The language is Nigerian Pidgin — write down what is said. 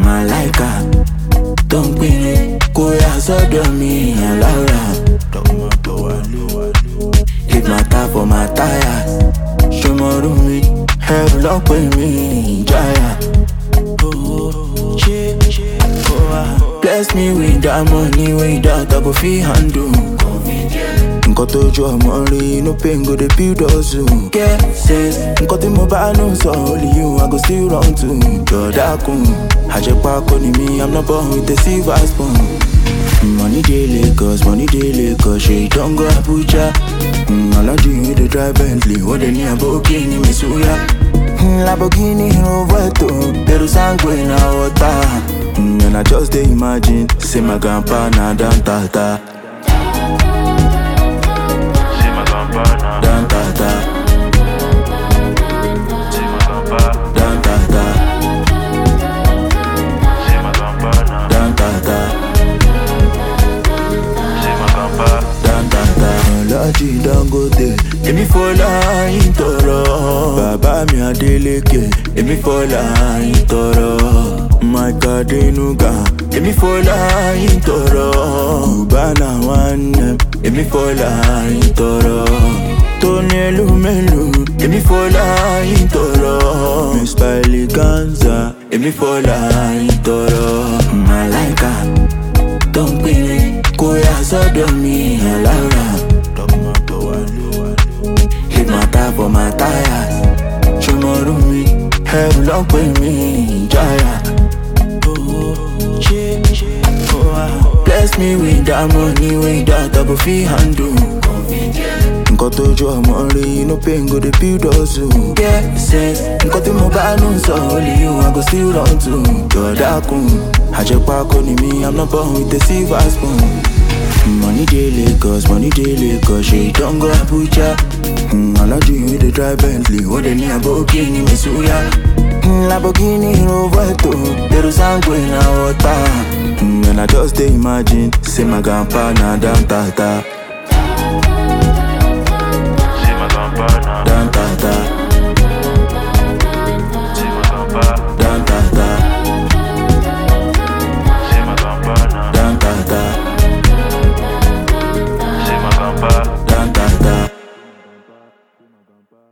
Malaika, don't be me. Koya sọ́dọ̀ mi, and Laura. Leave my tap for my tires. Ṣọmọrú mi, ẹrù lọ́pẹ́ mi, Jaya. Bless me with that money, with that I go fit handle. Nǹkan tójú ọmọ rí, no pain go dey build us. Get sense, nǹkan tí mo bá nù sọ, only you I go still run to. Jọ̀dákun, àjẹpákó ni mi, I'm not born with a silver spoon. Money dey Lagos, ṣe don go Abuja. Alhaji wey dey drive Bentley, ó dey ní àbókí ní Misuya. Lamborghini Rovetto, Peru sangue na water. And I just dey imagine, say my grandpa na Dan Tata. Dan Tata. Dan Tata. Dan Tata. Dan Tata. Alhaji Dangote, èmi fọláyìn tọrọ. Bàbá mi Adeleke, èmi fọláyìn tọrọ. Mike Adenuga, èmi fọláyìn tọrọ. Cubana Nwanne, èmi fọláyìn tọrọ. Tony Elumelu, èmi fọláyìn tọrọ. Mr. Eleganza, èmi fọláyìn tọrọ. Malaika, don't be me. Koya sọ́dọ̀ mi, and Laura. Leave my tap for my tires. Ṣọmọrú mi, ẹrù lọ́pẹ́ mi, Jaya. Bless me with that money, with that I go fit handle. Nǹkan tójú ọmọ rí, no pain go dey build us. Get sense, nǹkan tí mo bá nù sọ, only you I go still run to. Jọ̀dákun, àjẹpákó ni mi, I'm not born with a silver spoon. Money dey Lagos, ṣe don go Abuja. Alhaji wey dey drive Bentley, ó dey ní àbókí ní Misuya. Lamborghini Rovetto, Peru sangue na water. And I just dey imagine, say my grandpa na Dan Tata. Dan Tata.